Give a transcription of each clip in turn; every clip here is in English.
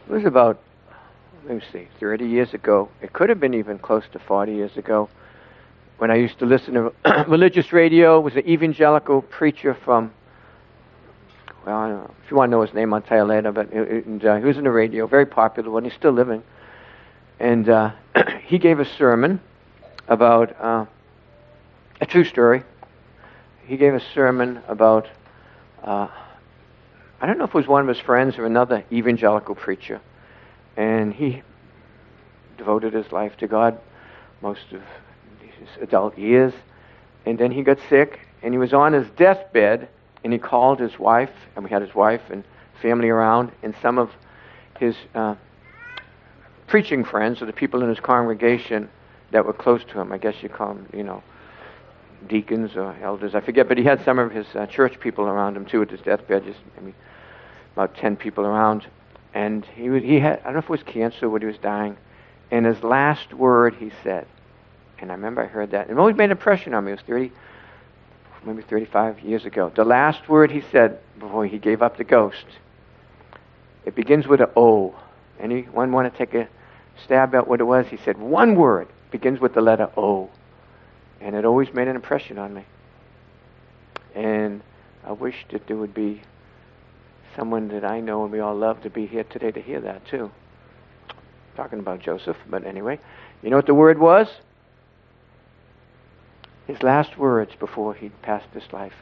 It was about, let me see, 30 years ago. It could have been even close to 40 years ago when I used to listen to religious radio. It was an evangelical preacher from, well, I don't know. If you want to know his name, I'll tell you later. But he was in the radio, very popular one. He's still living. And he gave a sermon about a true story. He gave a sermon about, I don't know if it was one of his friends or another evangelical preacher. And he devoted his life to God most of his adult years. And then he got sick, and he was on his deathbed, and he called his wife, and we had his wife and family around, and some of his preaching friends, or the people in his congregation that were close to him. I guess you call them, deacons or elders, I forget, but he had some of his church people around him too at his deathbed, just maybe about 10 people around. And he had, I don't know if it was cancer or what he was dying, and his last word he said, and I remember I heard that, and it always made an impression on me. It was maybe 35 years ago. The last word he said before he gave up the ghost, it begins with an O. Anyone want to take a stab at what it was? He said one word, begins with the letter O. And it always made an impression on me. And I wish that there would be someone that I know and we all love to be here today to hear that too. Talking about Joseph, but anyway. You know what the word was? His last words before he passed this life.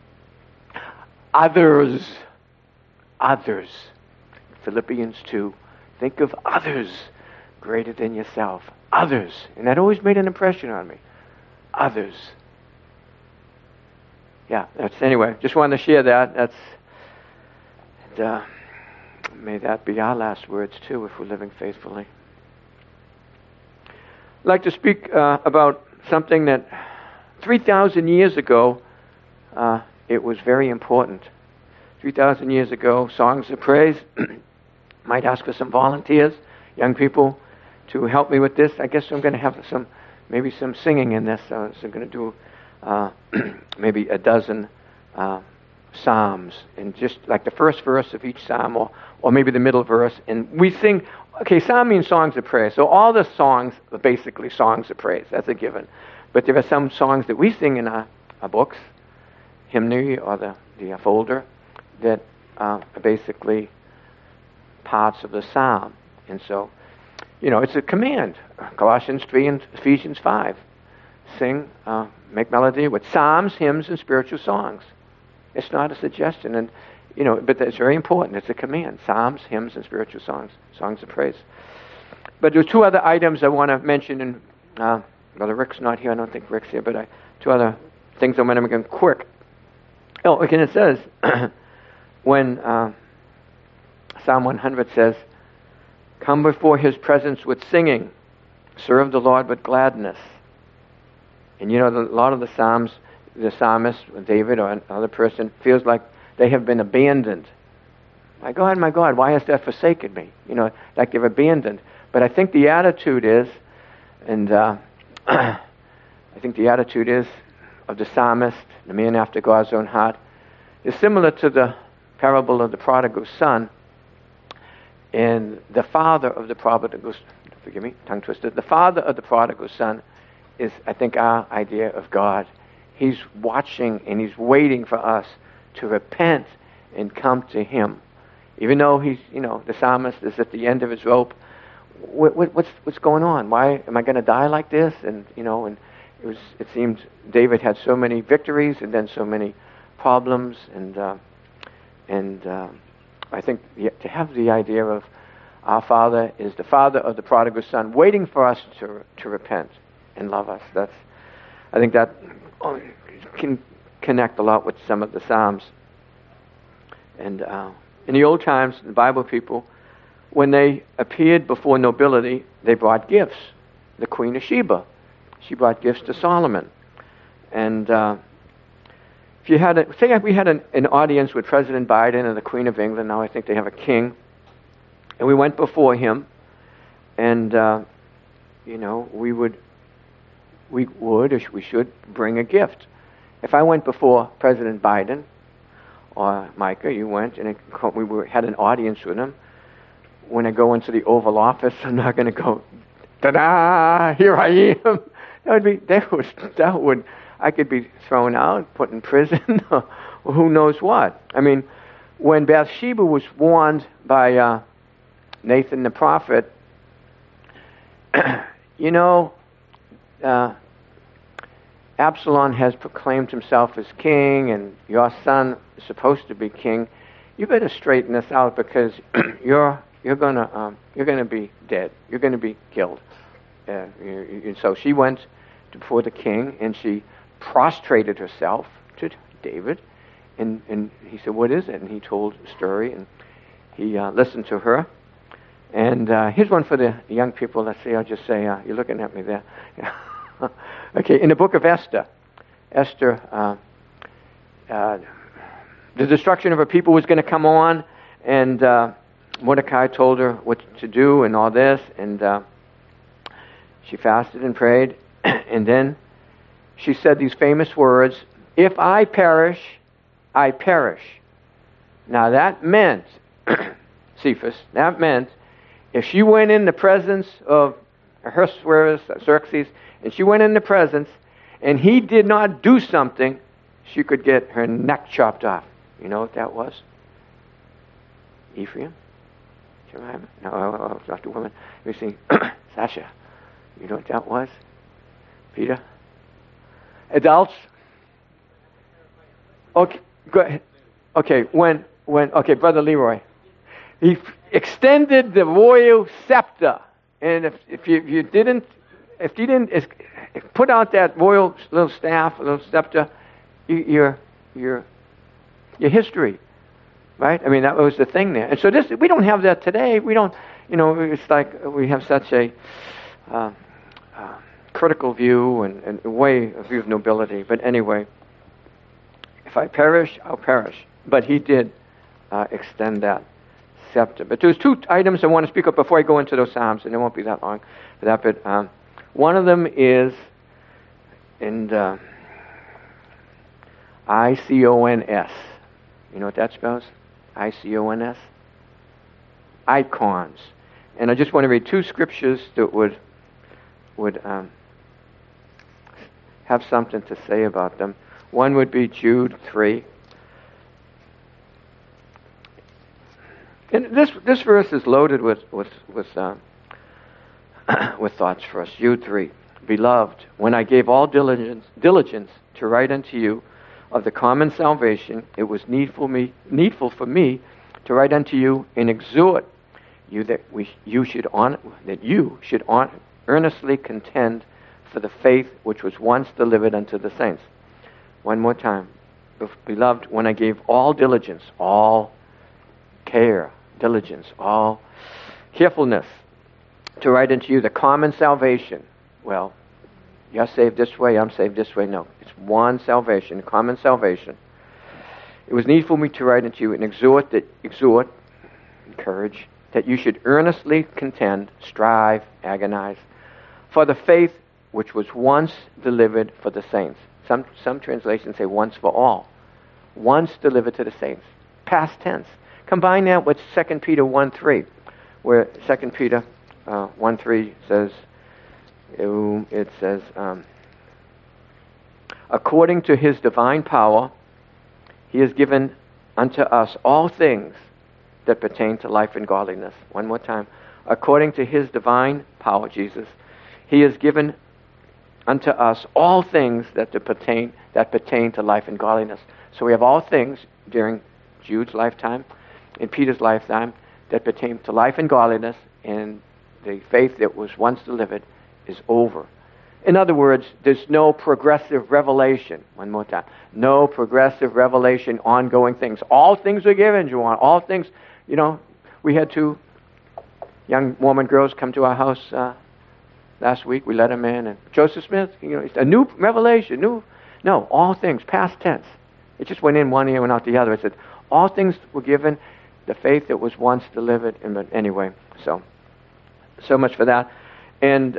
Others. Others. Philippians 2. Think of others greater than yourself. Others. And that always made an impression on me. Others. Yeah, anyway, just wanted to share that. May that be our last words too, if we're living faithfully. I'd like to speak about something that 3,000 years ago, it was very important. 3,000 years ago, songs of praise. Might ask for some volunteers, young people, to help me with this. I guess I'm going to have maybe some singing in this. So I'm going to do maybe a dozen psalms, and just like the first verse of each psalm, or maybe the middle verse. And we sing, okay, psalm means songs of praise. So all the songs are basically songs of praise. That's a given. But there are some songs that we sing in our books, hymnary or the folder, that are basically parts of the psalm. And so, it's a command. Colossians 3 and Ephesians 5. Sing, make melody with psalms, hymns, and spiritual songs. It's not a suggestion, and but it's very important. It's a command. Psalms, hymns, and spiritual songs, songs of praise. But there's two other items I want to mention, and Brother Rick's not here. I don't think Rick's here, but two other things I want to make quick. Oh, again, it says when Psalm 100 says, "Come before His presence with singing, serve the Lord with gladness." And a lot of the Psalms, the psalmist, David, or another person, feels like they have been abandoned. My God, why has that forsaken me? Like they're abandoned. But I think the attitude is, and I think the attitude is of the psalmist, the man after God's own heart, is similar to the parable of the prodigal son. And the father of the prodigal, forgive me, tongue twisted, the father of the prodigal son is, I think, our idea of God. He's watching and He's waiting for us to repent and come to Him. Even though he's, the psalmist is at the end of his rope. What's going on? Why am I going to die like this? And and it seemed David had so many victories and then so many problems, and I think to have the idea of our Father is the Father of the prodigal son, waiting for us to repent and love us. I think that can connect a lot with some of the Psalms. And in the old times, the Bible people, when they appeared before nobility, they brought gifts. The Queen of Sheba, she brought gifts to Solomon. And if you had say we had an audience with President Biden and the Queen of England. Now I think they have a king, and we went before him, and we should bring a gift. If I went before President Biden, or Micah, you went, and we had an audience with him, when I go into the Oval Office, I'm not going to go, ta-da, here I am. I could be thrown out, put in prison, or who knows what. I mean, when Bathsheba was warned by Nathan the prophet, Absalom has proclaimed himself as king, and your son is supposed to be king. You better straighten this out, because you're gonna be dead. You're gonna be killed. So she went before the king, and she prostrated herself to David, and he said, "What is it?" And he told the story, and he listened to her. And here's one for the young people. Let's see. I'll just say, you're looking at me there. Okay, in the book of Esther, the destruction of her people was going to come on, and Mordecai told her what to do and all this, and she fasted and prayed, and then she said these famous words, "If I perish, I perish." Now that meant, Cephas, that meant if she went in the presence of Xerxes, and she went in the presence, and he did not do something, she could get her neck chopped off. You know what that was? Ephraim? Jemima? No, not the woman. Let me see. Sasha. You know what that was? Peter? Adults? Okay, go ahead. Okay, okay, Brother Leroy. He extended the royal scepter. And if you didn't put out that royal little staff, little scepter, your history, right? I mean, that was the thing there. And so we don't have that today. We don't, it's like we have such a critical view and a view of nobility. But anyway, if I perish, I'll perish. But he did extend that scepter. But there's two items I want to speak of before I go into those Psalms, and it won't be that long for that. But one of them is in ICONS. You know what that spells? ICONS? Icons. And I just want to read two scriptures that would have something to say about them. One would be Jude 3. And this verse is loaded with thoughts for us. Jude 3. Beloved, when I gave all diligence to write unto you of the common salvation, it was needful for me to write unto you and exhort you that you should earnestly contend for the faith which was once delivered unto the saints. One more time. Beloved, when I gave all diligence, all care, diligence, all carefulness to write unto you the common salvation. Well, you're saved this way, I'm saved this way. No, it's one salvation, common salvation. It was needful for me to write unto you and exhort, encourage, that you should earnestly contend, strive, agonize, for the faith which was once delivered for the saints. Some translations say once for all. Once delivered to the saints. Past tense. Combine that with 2 Peter 1:3, where 2 Peter 1:3 says, it says, according to his divine power, he has given unto us all things that pertain to life and godliness. One more time. According to his divine power, Jesus, he has given unto us all things that pertain to life and godliness. So we have all things during Jude's lifetime, in Peter's lifetime, that pertain to life and godliness, and the faith that was once delivered is over. In other words, there's no progressive revelation. One more time. No progressive revelation, ongoing things. All things are given, Joanne. All things, we had two young Mormon girls come to our house last week. We let them in. And Joseph Smith, a new revelation. No, all things, past tense. It just went in one ear and went out the other. It said, all things were given, the faith that was once delivered. But anyway, so much for that. And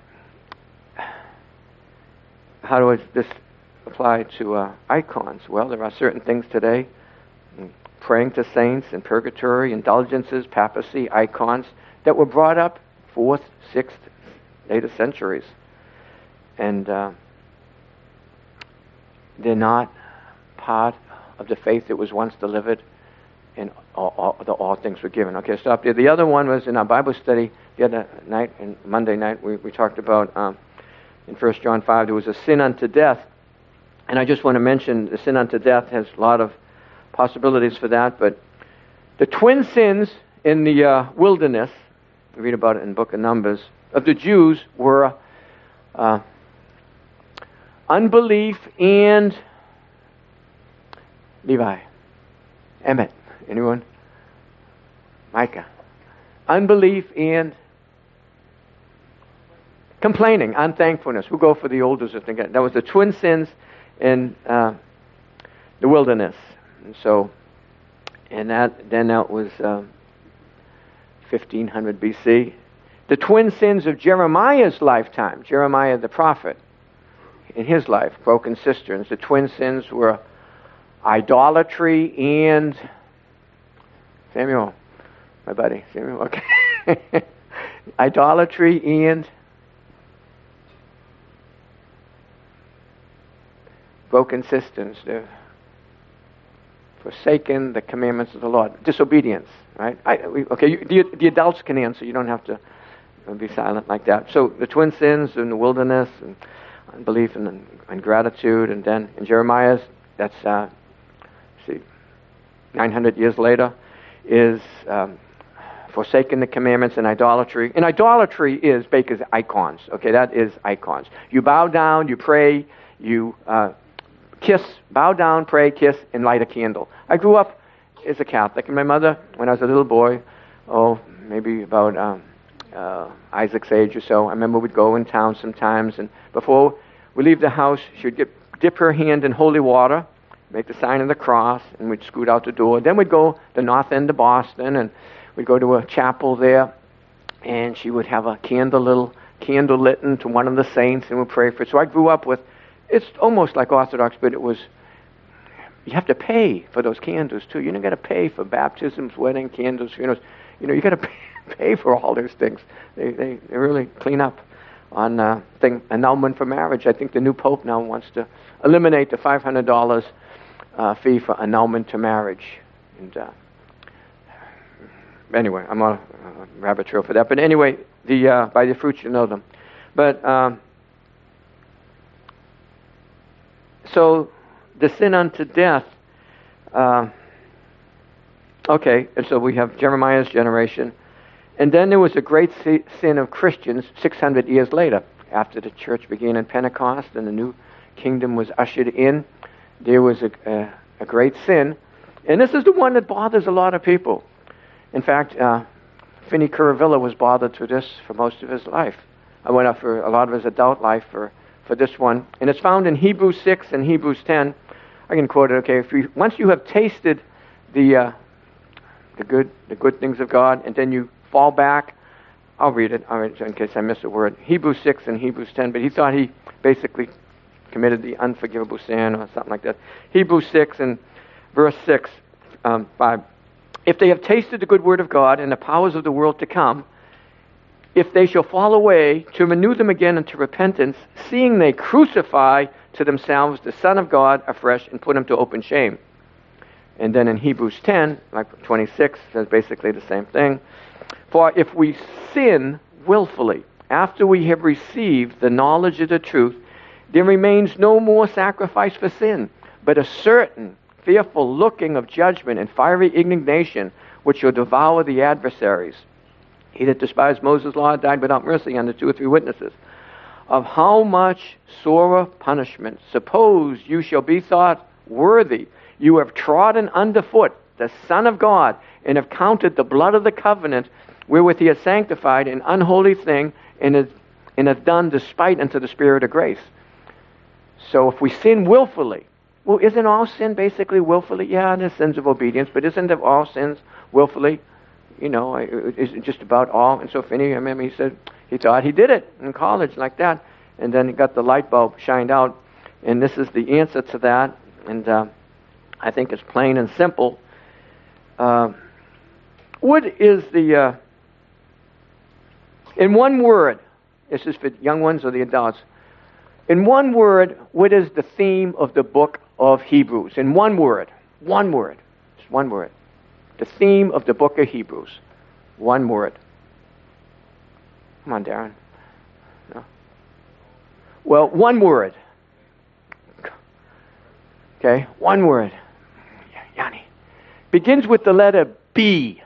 how does this apply to icons? Well, there are certain things today. praying to saints and purgatory, indulgences, papacy, icons that were brought up 4th, 6th, later centuries. And they're not part of the faith that was once delivered and all things were given. Okay, stop there. The other one was in our Bible study the other night, and Monday night, we talked about in 1 John 5, there was a sin unto death. And I just want to mention the sin unto death has a lot of possibilities for that, but the twin sins in the wilderness, we read about it in the book of Numbers, of the Jews were unbelief and Levi. Emmett. Anyone? Micah. Unbelief and complaining, unthankfulness. We'll go for the oldest. That was the twin sins in the wilderness. And so, that was 1500 BC. The twin sins of Jeremiah's lifetime, Jeremiah the prophet, in his life, broken cisterns. The twin sins were idolatry and Samuel, my buddy, Samuel, okay. Idolatry and broken cisterns. They're forsaken the commandments of the Lord. Disobedience, right? The adults can answer. You don't have to be silent like that. So the twin sins in the wilderness and unbelief and ingratitude, and then in Jeremiah's, that's 900 years later, is forsaking the commandments and idolatry. And idolatry is Baker's icons. Okay, that is icons. You bow down, you pray, you kiss, bow down, pray, kiss, and light a candle. I grew up as a Catholic, and my mother, when I was a little boy, maybe about Isaac's age or so, I remember we'd go in town sometimes, and before we leave the house, she would dip her hand in holy water, make the sign of the cross, and we'd scoot out the door. Then we'd go the north end of Boston, and we'd go to a chapel there, and she would have a little candle lit to one of the saints, and we'd pray for it. So I grew up with, it's almost like Orthodox, but it was, you have to pay for those candles too. You don't got to pay for baptisms, wedding candles, funerals. You got to pay for all those things. They really clean up on annulment for marriage. I think the new Pope now wants to eliminate the $500 fee for annulment to marriage. And anyway, I'm on a rabbit trail for that. But anyway, by the fruits you know them. But so the sin unto death. Okay, and so we have Jeremiah's generation. And then there was a great sin of Christians 600 years later, after the church began in Pentecost and the new kingdom was ushered in. There was a great sin. And this is the one that bothers a lot of people. In fact, Finney Curavilla was bothered through this for most of his life. I went up for a lot of his adult life for this one. And it's found in Hebrews 6 and Hebrews 10. I can quote it, okay. Once you have tasted the good things of God, and then you fall back, I'll read it in case I miss a word. Hebrews 6 and Hebrews 10, but he thought he basically committed the unforgivable sin or something like that. Hebrews 6 and verse 6, 5. If they have tasted the good word of God and the powers of the world to come, if they shall fall away, to renew them again unto repentance, seeing they crucify to themselves the Son of God afresh and put him to open shame. And then in Hebrews 10, like 26, says basically the same thing. For if we sin willfully, after we have received the knowledge of the truth, there remains no more sacrifice for sin, but a certain fearful looking of judgment and fiery indignation, which shall devour the adversaries. He that despised Moses' law died without mercy under 2 or 3 witnesses. Of how much sorer punishment, suppose you shall be thought worthy, you have trodden underfoot the Son of God, and have counted the blood of the covenant wherewith he has sanctified an unholy thing, and hath done despite unto the Spirit of grace. So if we sin willfully, well, isn't all sin basically willfully? Yeah, there's sins of obedience, but isn't it all sins willfully? Is it just about all? And so Finney, I remember he said he thought he did it in college like that, and then he got the light bulb shined out, and this is the answer to that, and I think it's plain and simple. What is the, in one word, this is for young ones or the adults, in one word, what is the theme of the book of Hebrews? In one word, just one word. The theme of the book of Hebrews, one word. Come on, Darren. No. Well, one word. Okay, one word. Yanni. Begins with the letter B.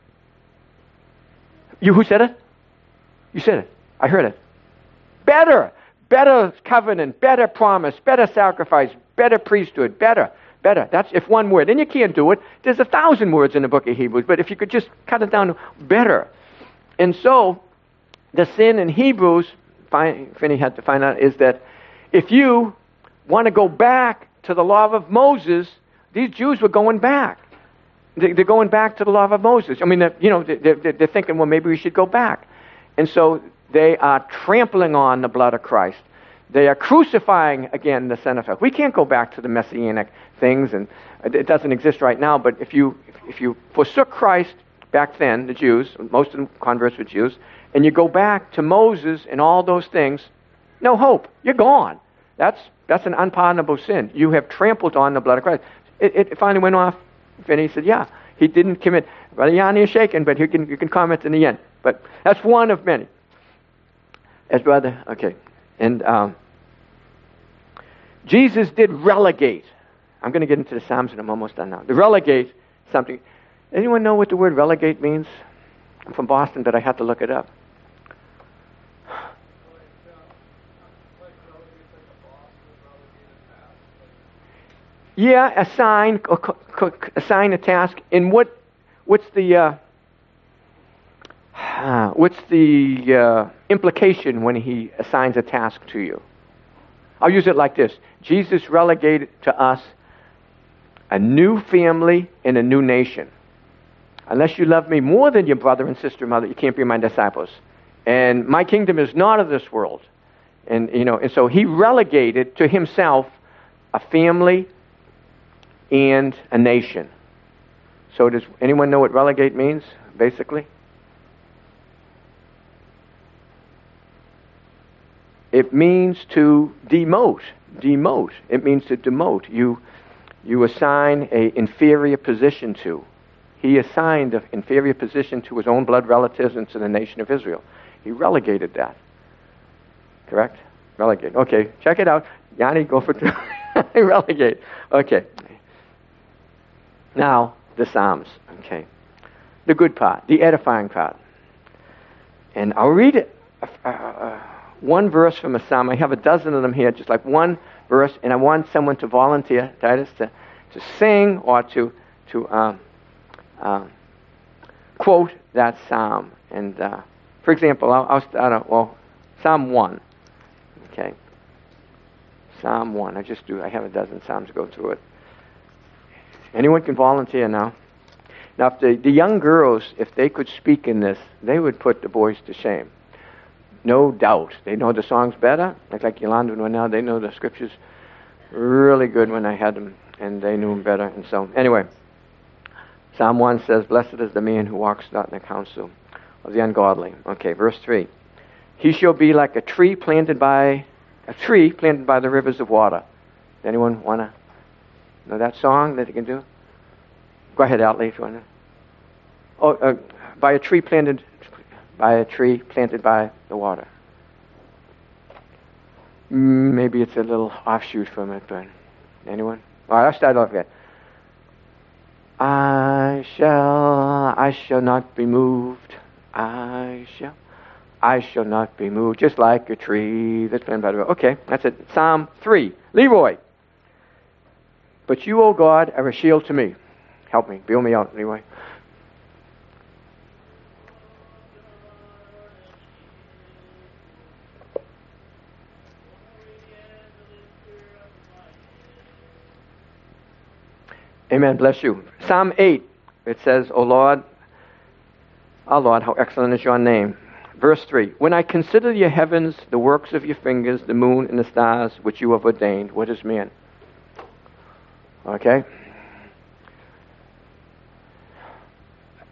Who said it? You said it. I heard it. Better. Better covenant, better promise, better sacrifice, better priesthood, better. That's if one word. And you can't do it. There's 1,000 words in the book of Hebrews, but if you could just cut it down to better. And so, the sin in Hebrews, Finney had to find out, is that if you want to go back to the law of Moses, these Jews were going back. They're going back to the law of Moses. I mean, they're thinking, well, maybe we should go back. And so they are trampling on the blood of Christ. They are crucifying, again, the Son of God. We can't go back to the Messianic things, and it doesn't exist right now, but if you forsook Christ back then, the Jews, most of the converts were Jews, and you go back to Moses and all those things, no hope. You're gone. That's an unpardonable sin. You have trampled on the blood of Christ. It finally went off, and he said, yeah, he didn't commit. Brother Yanni is shaken, but you can comment in the end. But that's one of many. As brother, okay. And Jesus did relegate. I'm going to get into the Psalms and I'm almost done now. To relegate something. Anyone know what the word relegate means? I'm from Boston, but I had to look it up. Yeah, assign a task. And what's the implication when he assigns a task to you? I'll use it like this. Jesus relegated to us a new family and a new nation. Unless you love me more than your brother and sister and mother, you can't be my disciples. And my kingdom is not of this world. And so he relegated to himself a family and a nation. So does anyone know what relegate means, basically? It means to demote. Demote. It means to demote. You assign an inferior position to. He assigned an inferior position to his own blood relatives and to the nation of Israel. He relegated that. Correct? Relegate. Okay, check it out. Yanni, go for two. Relegate. Okay. Now, the Psalms. Okay. The good part. The edifying part. And I'll read it. One verse from a psalm. I have a dozen of them here, just like one verse, and I want someone to volunteer, Titus, to sing or to quote that psalm. And for example, I'll start. Psalm 1. Okay. Psalm 1. I have a dozen psalms to go through it. Anyone can volunteer now. Now, if the young girls, if they could speak in this, they would put the boys to shame. No doubt. They know the songs better. Like Yolanda and now, they know the scriptures really good when I had them, and they knew them better. And so, anyway, Psalm 1 says, "Blessed is the man who walks not in the counsel of the ungodly." Okay, verse 3. "He shall be like a tree planted by the rivers of water." Anyone want to know that song that you can do? Go ahead, Outley, if you want to. By a tree planted by the water. Maybe it's a little offshoot from it, but anyone? All right, I'll start off again. I shall not be moved. I shall not be moved, just like a tree that's planted by the river. Okay, that's it. Psalm 3. Leroy. "But you, O God, are a shield to me." Help me. Bail me out, Leroy. Amen. Bless you. Psalm 8. It says, "O Lord, our Lord, how excellent is your name." Verse 3. "When I consider your heavens, the works of your fingers, the moon and the stars, which you have ordained." What is man? Okay.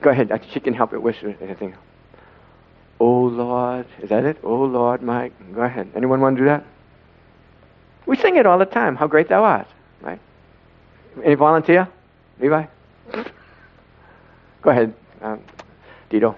Go ahead. She can help it with anything. Oh Lord, is that it? Oh Lord, my. Go ahead. Anyone want to do that? We sing it all the time. How great thou art, right? Any volunteer? Levi? Go ahead, Dito.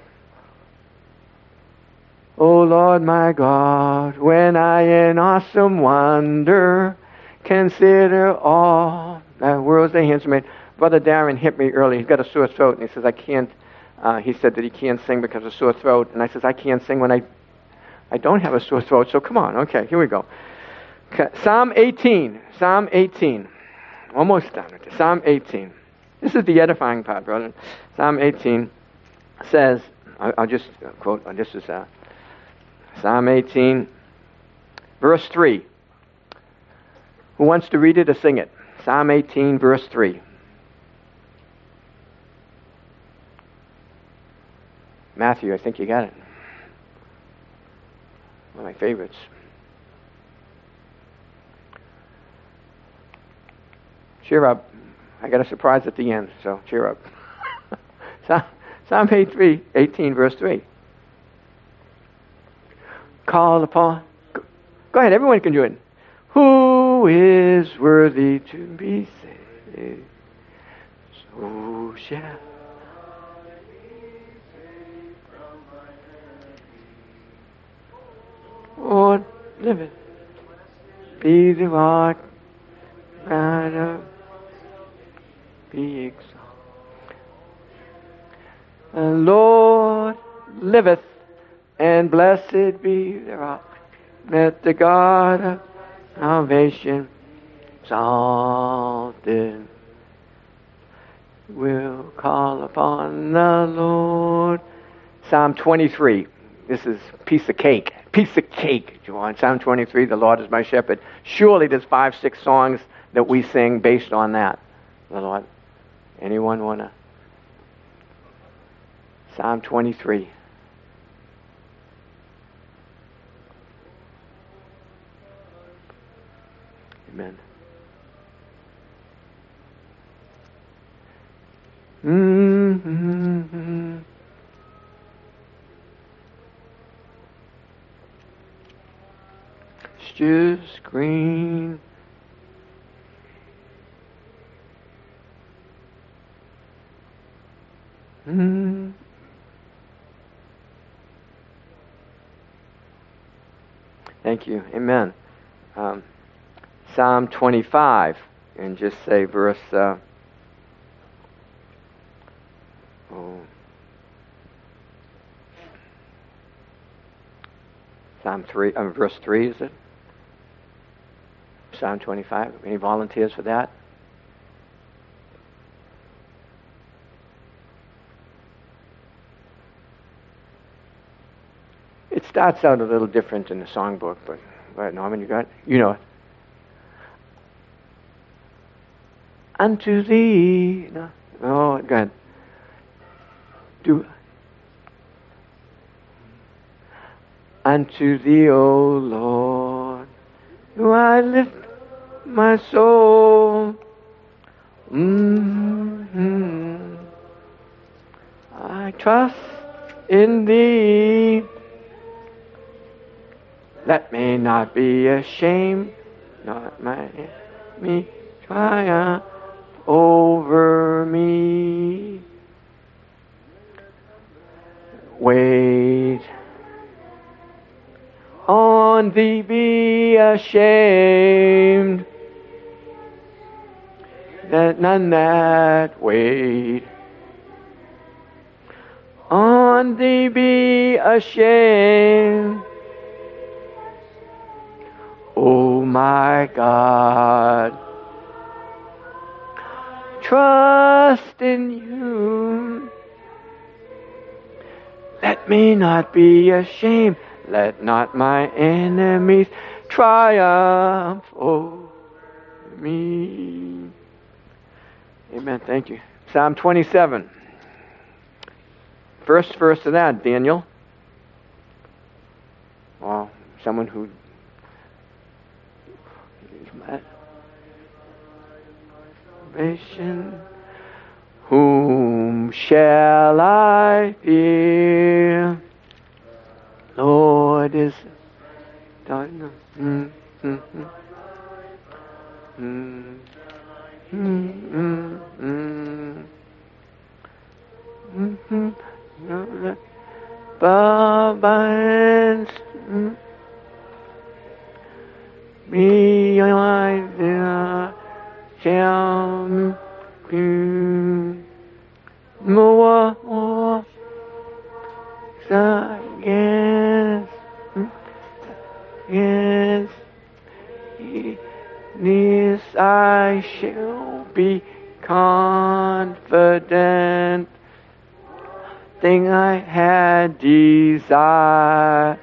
Oh Lord my God, when I in awesome wonder consider all that world's thy hands made. Brother Darren hit me early. He's got a sore throat, and he says, I can't. He said that he can't sing because of a sore throat. And I says, I can't sing when I don't have a sore throat, so come on. Okay, here we go. Okay. Psalm 18. Psalm 18. Almost done with this. Psalm 18. This is the edifying part, brother. Psalm 18 says, I'll just quote, this is Psalm 18, verse 3. Who wants to read it or sing it? Psalm 18, verse 3. Matthew, I think you got it. One of my favorites. Cheer up. I got a surprise at the end, so cheer up. Psalm 18, verse 3. Call upon. Go ahead, everyone can do it. Who is worthy to be saved? So shall Lord liveth. Be the rock, right up, be exalted. The Lord liveth, and blessed be the rock. Let the God of salvation exalted. We'll call upon the Lord. Psalm 23. This is piece of cake. Piece of cake, John. Psalm 23, the Lord is my shepherd. Surely there's 5-6 songs that we sing based on that. The Lord. Anyone want to? Psalm 23. Amen. Mm-hmm. It's just green. Mm. Thank you. Amen. Psalm 25, and just say verse. Psalm 3, verse 3, is it? Psalm 25. Any volunteers for that? It starts out a little different in the songbook, but go ahead, Norman, you got it? You know it. Unto thee. No, oh, go ahead. Unto thee, O Lord, do I lift my soul. Mm-hmm. I trust in thee. Let me not be ashamed, not me triumph over me. Wait on thee, be ashamed, that none that wait on thee be ashamed. O my God, trust in you. Let me not be ashamed. Let not my enemies triumph over me. Amen. Thank you. Psalm 27. First verse of that, Daniel. Well, someone who... Whom shall shall I fear? Lord is done. Binds me shall more yes, yes, this I shall be confident. Thing I had desired,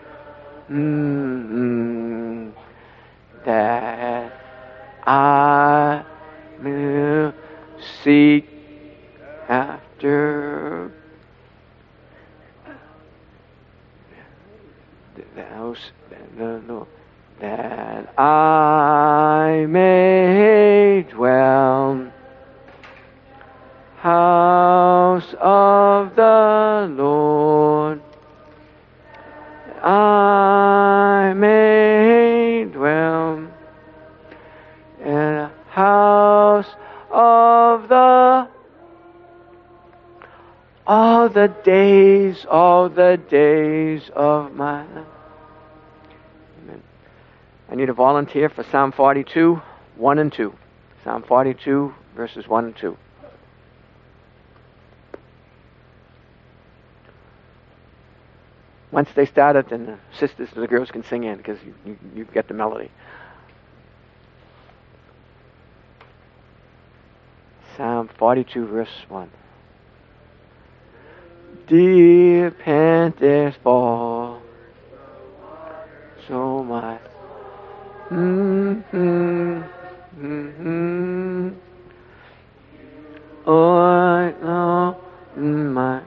that I will seek after. That I may dwell, house of the Lord, I may dwell in a house of the all the days of my life. Amen. I need a volunteer for Psalm 42, 1 and 2. Psalm 42, verses 1 and 2. Once they start it, then the sisters and the girls can sing in, because you get the melody. Psalm 42, verse 1. Deep panteth for so much. Oh, no, my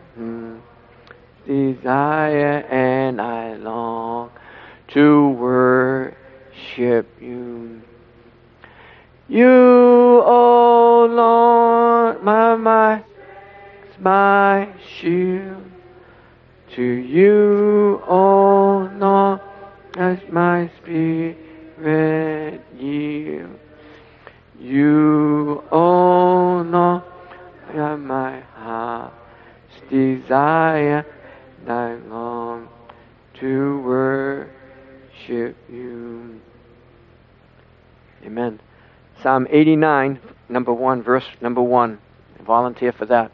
desire, and I long to worship you. You, oh Lord, my shield. To you, oh Lord, as my spirit yield. You, oh Lord, are my heart's desire, and I long to worship you. Amen. Psalm 89, number 1, verse number 1. Volunteer for that.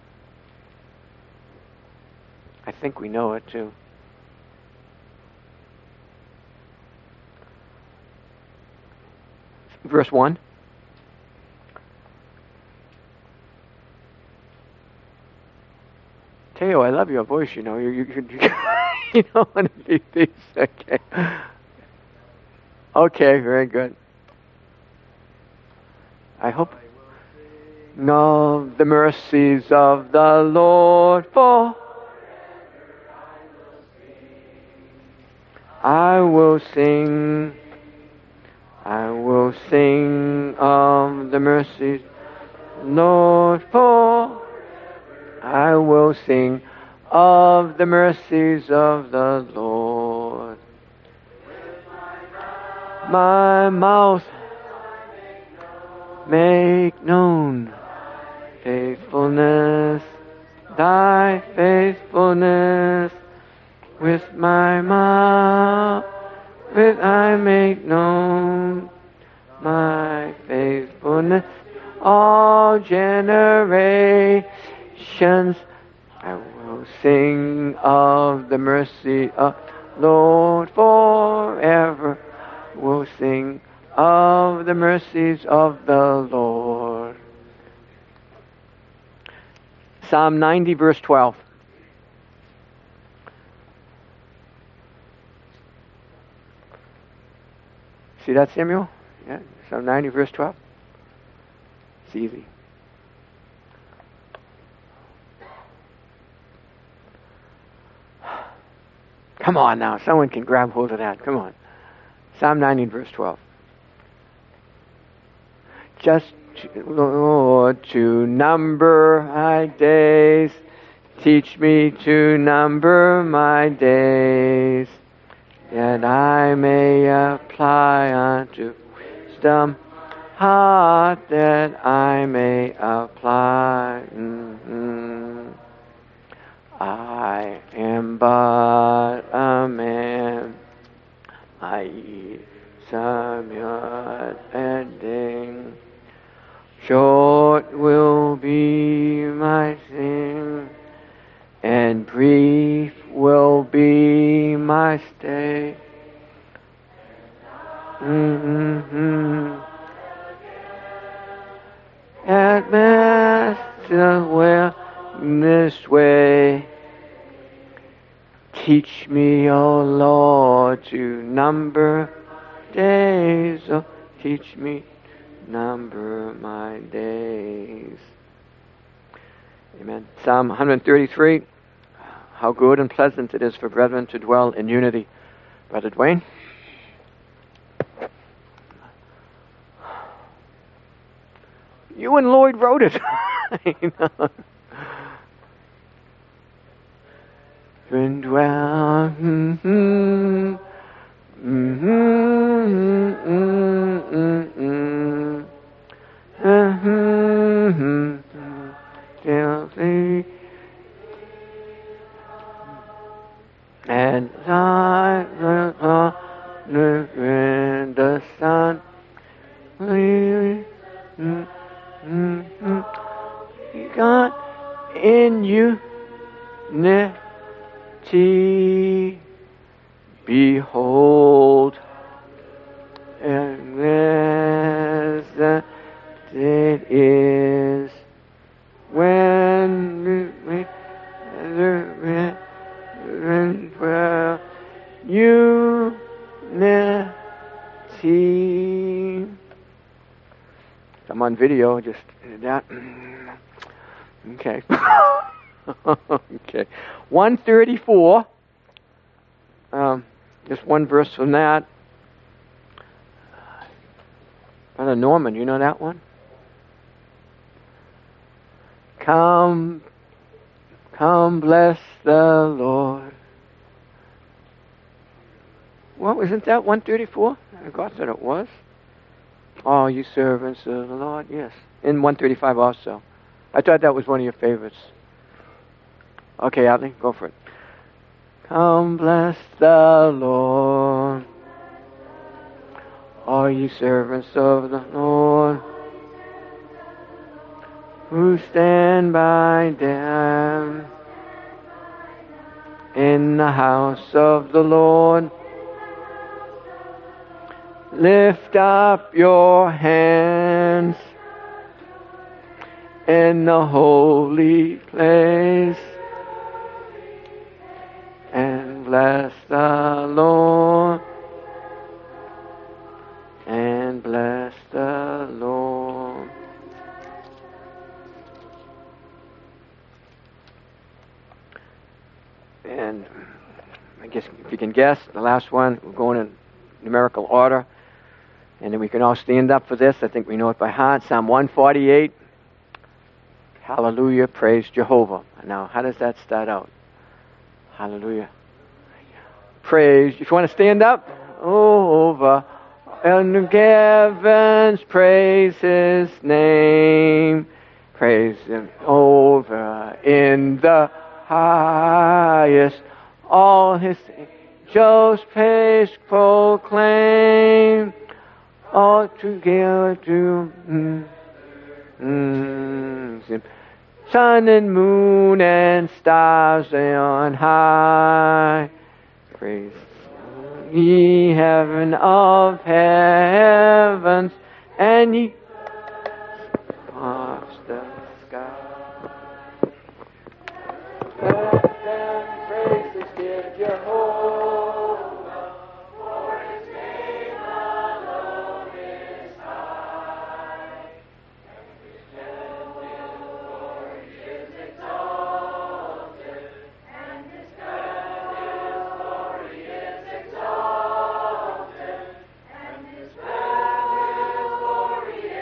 I think we know it too. Verse 1. Teo, I love your voice, you know. You don't want to be this. Okay. Okay, very good. I hope. Know the mercies of the Lord, for I will sing of the mercies, Lord, for I will sing of the mercies of the Lord. My mouth make known faithfulness, thy faithfulness. With my mouth, I make known my faithfulness. All generations, I will sing of the mercy of Lord forever. Will sing of the mercies of the Lord. Psalm 90, verse 12. See that, Samuel? Yeah, Psalm 90, verse 12. It's easy. Come on now, someone can grab hold of that. Come on. Psalm 90, verse 12. Just, Lord, to number my days, Teach me to number my days, that I may apply unto wisdom, heart that I may apply. I am but a man, I eat some ending. Short will be my sin, and brief will be my stay. At Master, well, this way. Teach me, O Lord, to number days. Oh, teach me, number my days. Amen. Psalm 133. How good and pleasant it is for brethren to dwell in unity. Brother Dwayne. You and Lloyd wrote it. And dwell. And I in the sun. God in unity, behold, and as it is when unity. I'm on video, just did that. Okay. Okay. 134. Just one verse from that. Brother Norman, you know that one? Come, bless the Lord. Well, isn't that 134? I thought that it was. Oh, you servants of the Lord, yes. In 135 also. I thought that was one of your favorites. Okay, Atley, go for it. Come, bless the Lord, all you servants of the Lord, who stand by them in the house of the Lord. Lift up your hands in the holy place and bless the Lord, and bless the Lord. And I guess if you can guess, the last one, we're going in numerical order. And then we can all stand up for this. I think we know it by heart. Psalm 148. Hallelujah, praise Jehovah. Now, how does that start out? Hallelujah. Praise. If you want to stand up, over. And the heavens praise His name. Praise Him over in the highest. All His angels praise proclaim. All together to sun and moon and stars on high. Praise ye heaven of heavens, and ye across the sky. Let them praises give Jehovah, for His name alone is high, and His glory is exalted, and His glory is exalted, and His glory is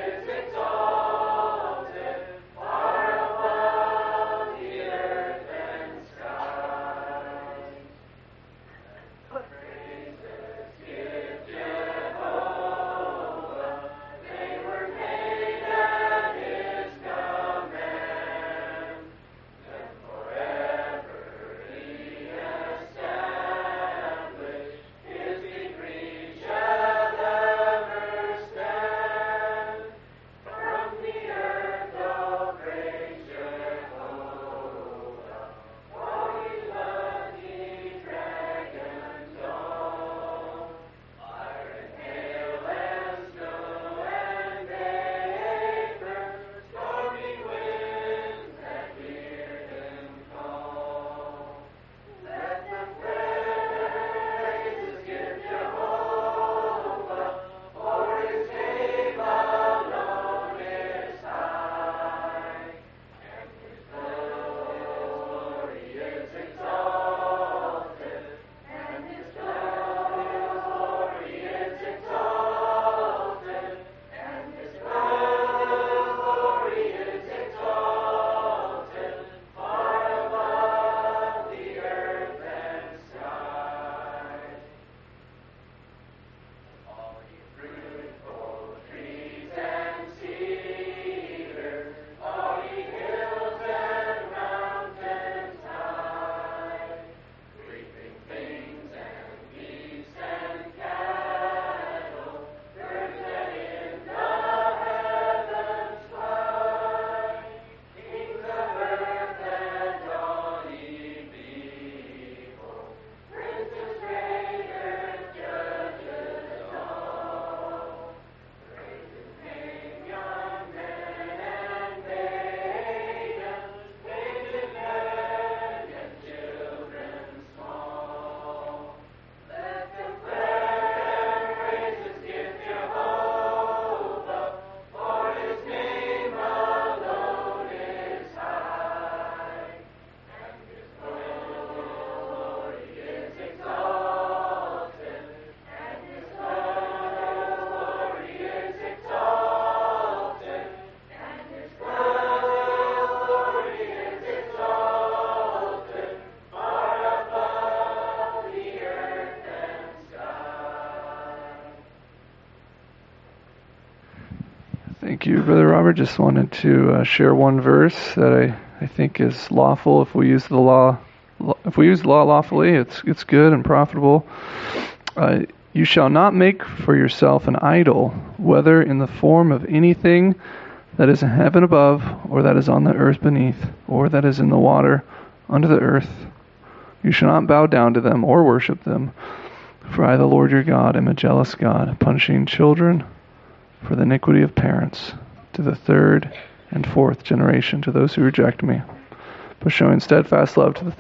Thank you, Brother Robert. Just wanted to share one verse that I think is lawful if we use the law. If we use the law lawfully, it's good and profitable. You shall not make for yourself an idol, whether in the form of anything that is in heaven above, or that is on the earth beneath, or that is in the water under the earth. You shall not bow down to them or worship them. For I, the Lord your God, am a jealous God, punishing children for the iniquity of parents, to the third and fourth generation, to those who reject me, but showing steadfast love to the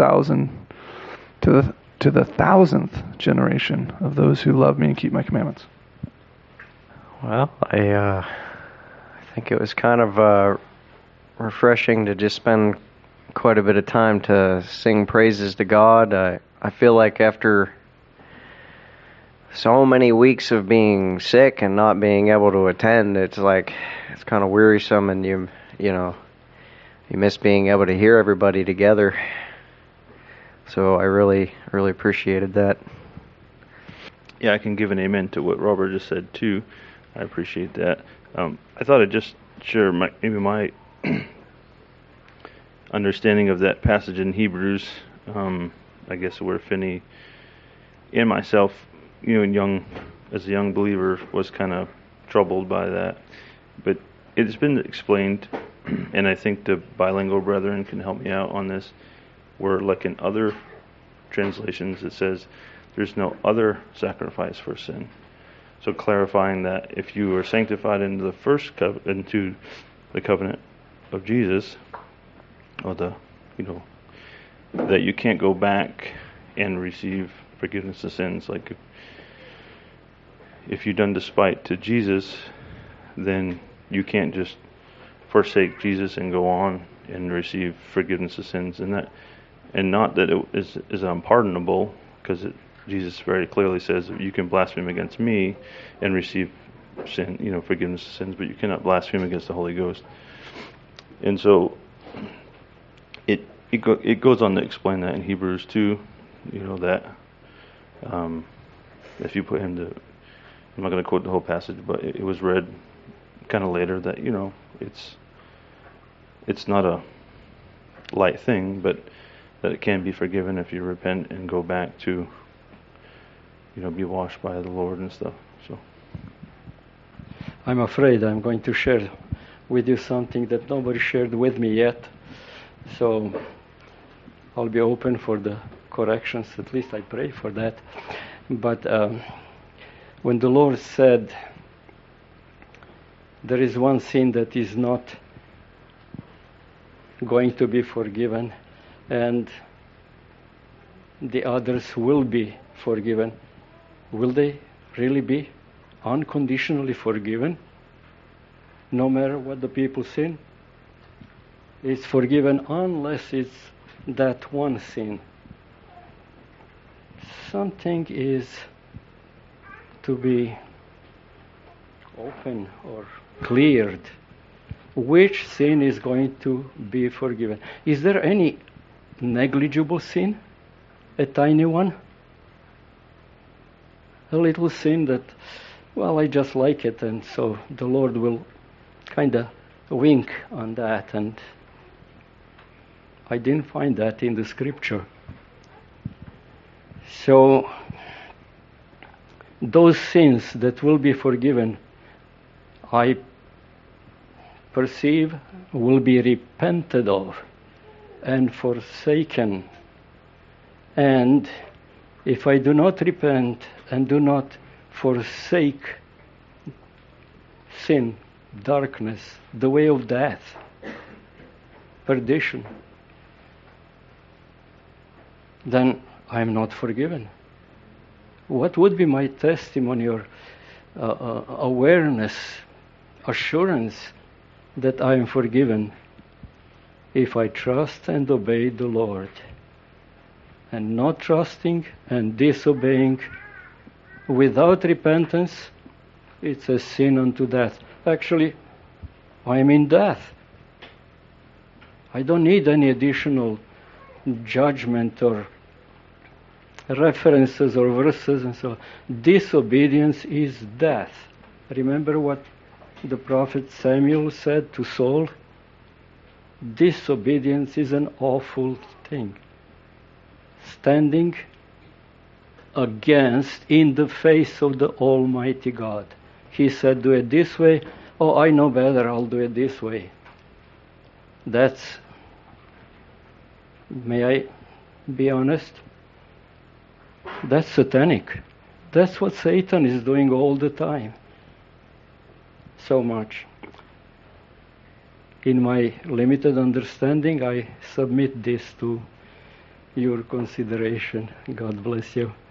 thousandth generation of those who love me and keep my commandments. Well, I think it was kind of refreshing to just spend quite a bit of time to sing praises to God. I feel like after so many weeks of being sick and not being able to attend, it's kind of wearisome, and you miss being able to hear everybody together. So I really appreciated that. Yeah, I can give an amen to what Robert just said too. I appreciate that. I thought I'd just share my understanding of that passage in Hebrews. I guess where Finney and myself, as a young believer, was kind of troubled by that. But it's been explained, and I think the bilingual brethren can help me out on this, where like in other translations it says there's no other sacrifice for sin. So clarifying that if you are sanctified into the covenant of Jesus, or that you can't go back and receive forgiveness of sins. Like if you've done despite to Jesus, then you can't just forsake Jesus and go on and receive forgiveness of sins, and not that it is unpardonable, because Jesus very clearly says you can blaspheme against me and receive sin, forgiveness of sins, but you cannot blaspheme against the Holy Ghost. And so it goes on to explain that in Hebrews 2, that if you put him to, I'm not going to quote the whole passage, but it was read kind of later that it's not a light thing, but that it can be forgiven if you repent and go back to be washed by the Lord and stuff. So I'm afraid I'm going to share with you something that nobody shared with me yet, so I'll be open for the corrections. At least I pray for that. But when the Lord said there is one sin that is not going to be forgiven and the others will be forgiven, will they really be unconditionally forgiven no matter what the people sin? It's forgiven unless it's that one sin. Something is to be open or cleared. Which sin is going to be forgiven? Is there any negligible sin? A tiny one? A little sin that, I just like it, and so the Lord will kind of wink on that, and I didn't find that in the scripture. So those sins that will be forgiven, I perceive, will be repented of and forsaken. And if I do not repent and do not forsake sin, darkness, the way of death, perdition, then I am not forgiven. What would be my testimony or awareness, assurance that I am forgiven if I trust and obey the Lord? And not trusting and disobeying without repentance, it's a sin unto death. Actually, I am in death. I don't need any additional judgment or references or verses and so on. Disobedience is death. Remember what the prophet Samuel said to Saul, disobedience is an awful thing. Standing against, in the face of the Almighty God. He said, do it this way. Oh, I know better, I'll do it this way. That's, may I be honest? That's satanic. That's what Satan is doing all the time. So much. In my limited understanding, I submit this to your consideration. God bless you.